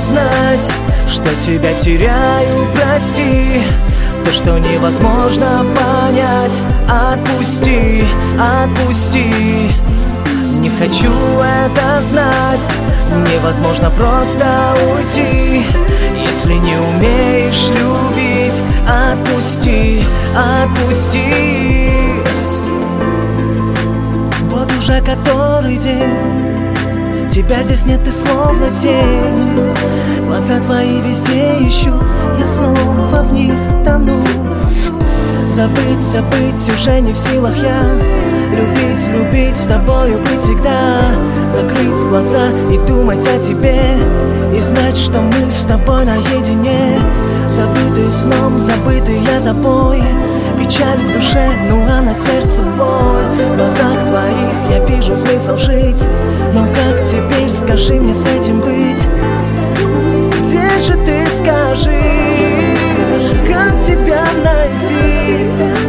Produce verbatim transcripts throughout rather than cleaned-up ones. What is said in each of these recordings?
знать, что тебя теряю, прости. То, что невозможно понять, отпусти, отпусти. Не хочу это знать, невозможно просто уйти. Если не умеешь любить, отпусти, отпусти. Вот уже который день, тебя здесь нет, ты словно тень. Глаза твои везде ищу, я снова в них тону. Забыть, забыть уже не в силах я. Любить, любить, с тобою быть всегда. Закрыть глаза и думать о тебе, и знать, что мы с тобой наедине. Забытый сном, забытый я тобой. Печаль в душе, ну а на сердце боль. В глазах твоих я вижу смысл жить. Но как теперь, скажи мне, с этим быть? Где же ты, скажи, как тебя найти?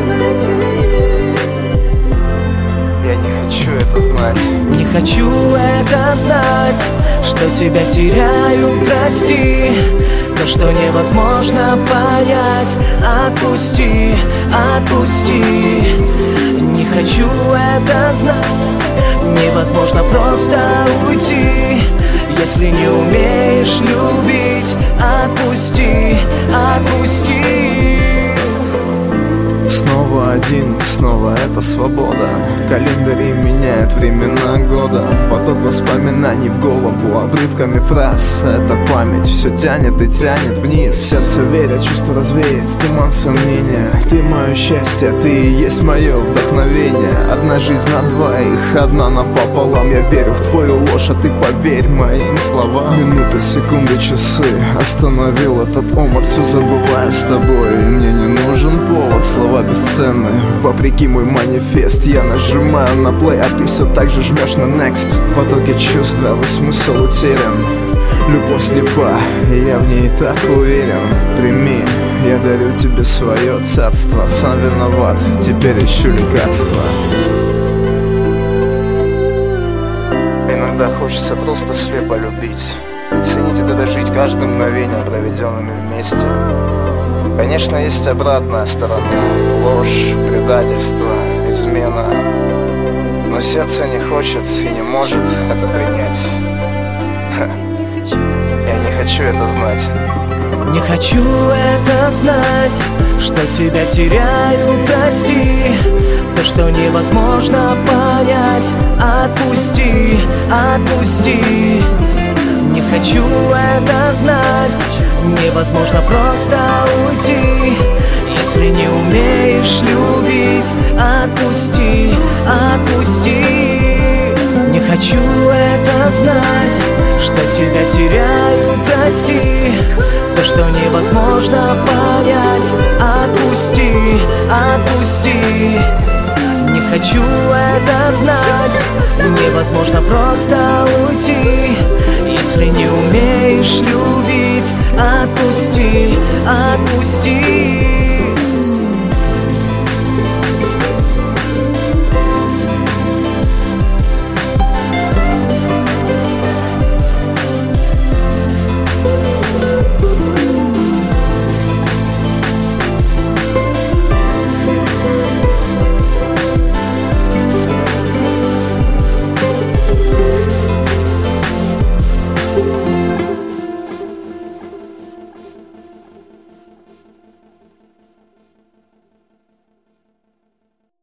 Я не хочу это знать. Не хочу это знать, что тебя теряю, прости. То, что невозможно понять, отпусти, отпусти. Не хочу это знать, невозможно просто уйти. Если не умеешь любить, отпусти, отпусти. Снова один, снова это свобода. Календари меняют времена года. Поток воспоминаний в голову, обрывками фраз. Эта память все тянет и тянет вниз. Сердце веря, чувство развеет туман сомнения. Ты мое счастье, ты и есть мое вдохновение. Одна жизнь на двоих, одна напополам. Я верю в твою ложь, а ты поверь моим словам. Минуты, секунды, часы остановил этот омут. Все забываю с тобой, и мне не нужен повод. Слова бесценны, вопреки мой манифест. Я нажимаю на плей, а ты все так же жмешь на next. В потоке чувств здравый смысл утерян. Любовь слепа, и я в ней так уверен. Прими, я дарю тебе свое царство. Сам виноват, теперь ищу лекарства. Иногда хочется просто слепо любить, ценить и дорожить каждым мгновением, проведенным вместе. Конечно, есть обратная сторона. Ложь, предательство, измена. Но сердце не хочет и не может это принять. Ха. Я не хочу это знать. Не хочу это знать, что тебя теряю, прости. То, что невозможно понять, отпусти, отпусти. Не хочу это знать, невозможно просто уйти. Если не умеешь любить, отпусти, отпусти. Не хочу это знать, что тебя теряю, прости. То, что невозможно понять, отпусти, отпусти. Не хочу это знать, невозможно просто уйти. Если не умеешь любить, отпусти, отпусти.